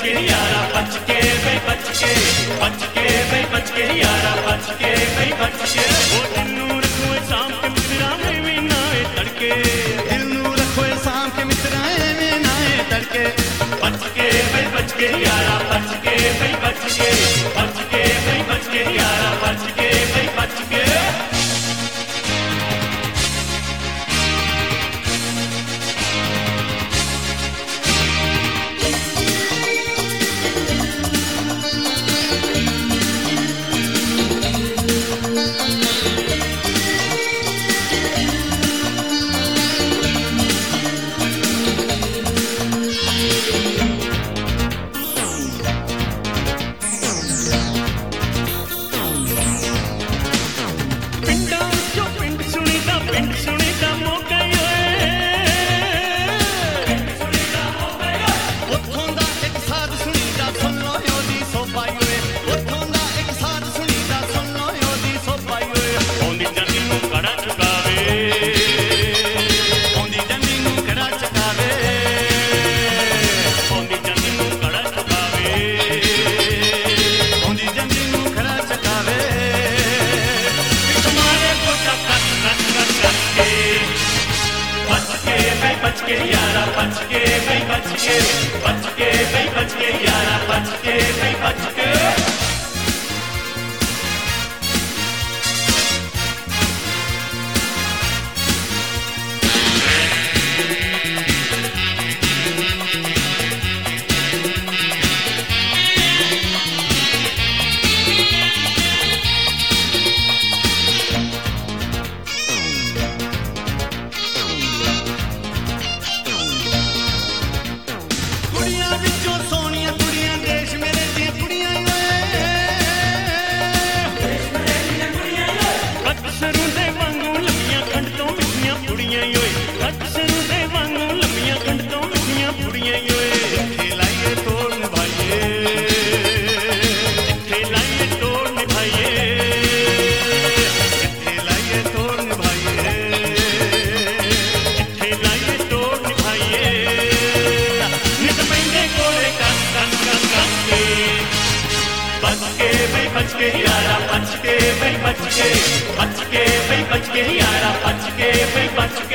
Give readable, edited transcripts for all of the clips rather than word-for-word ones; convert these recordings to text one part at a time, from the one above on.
के यारा बच के भाई बच के भाई बच के यारा बच के भाई बच के ओ दिल नू रखो शाम के मित्रा में ना ए तड़के दिल नू रखो शाम के मित्रा में ना ए तड़के बच के यारा बच के भाई बच के यारा बच के भाई बच के बच के यारा बच के भाई बच के यारा बच के भाई बच के बच के यारा बच के भाई बच के यारा बच के भाई बच के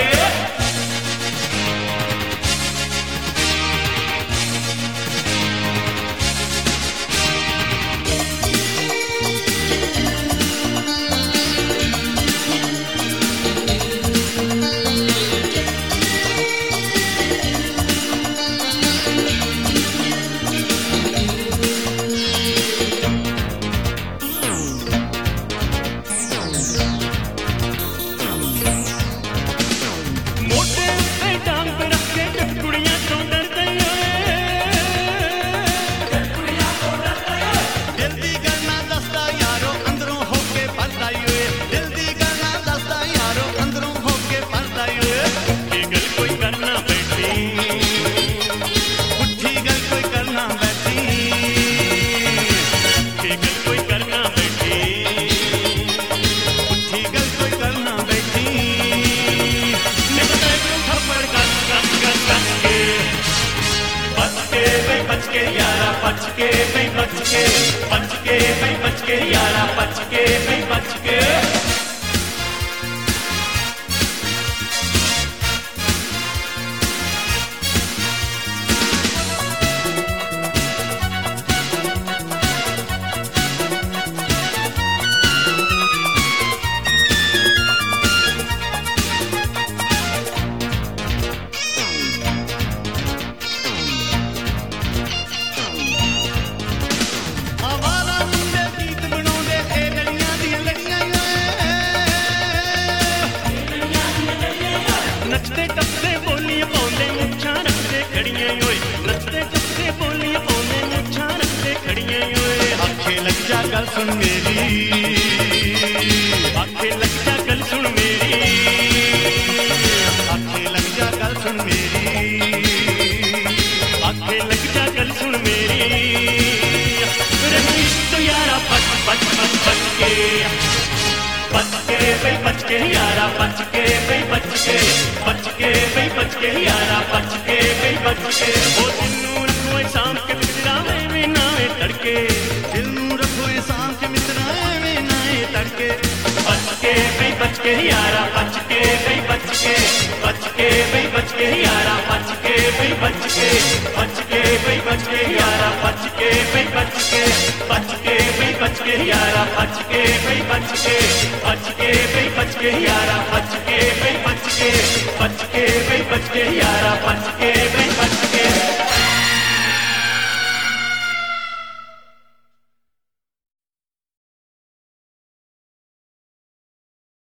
बच के यारा बच के भाई बच के नचते टपते बोलियां पाउंदे मुच्छां रखदे खड़ियां ओए नचते टपते बोलियां पाउंदे मुच्छां रखदे खड़ियां ओए आखे लग जा गल सुन मेरी आखे लग जा गल सुन मेरी आखे लग जा गल सुन मेरी आखे लग जा गल सुन मेरी रंगीश तो यारा बच बच बच बच के भाई बच के यारा बच के भाई बच के भाई बच के यारा बच के भाई बच के ओ दिल नू रखो शाम के ਐਵੇਂ ਨਾ ਏ ਤੜਕੇ ਦਿਲ ਨੂੰ ਰੱਖੋ ਇਹ ਸਾਂਭ ਕੇ ਮਿੱਤਰਾ ਐਵੇਂ ਨਾ ਇਹ ਤੜਕੇ ਬਚ ਕੇ ਬਈ ਬਚ ਕੇ ਯਾਰਾ ਬਚ ਕੇ ਬਈ ਬਚ ਕੇ ਬਚ ਕੇ ਬਈ ਬਚ ਕੇ ਯਾਰਾ ਬਚ ਕੇ ਬਈ ਬਚ ਕੇ ਬਚ ਕੇ ਬਈ ਬਚ ਕੇ ਯਾਰਾ ਬਚ ਕੇ ਬਈ ਬਚ ਕੇ ਬਚ ਕੇ ਬਈ ਬਚ ਕੇ ਯਾਰਾ ਬਚ ਕੇ ਬਈ ਬਚ ਕੇ ਬਚ ਕੇ ਬਈ ਬਚ ਕੇ ਯਾਰਾ ਬਚ ਕੇ ਬਈ ਬਚ ਕੇ ਬਚ ਕੇ ਬਈ ਬਚ ਕੇ ਯਾਰਾ ਬਚ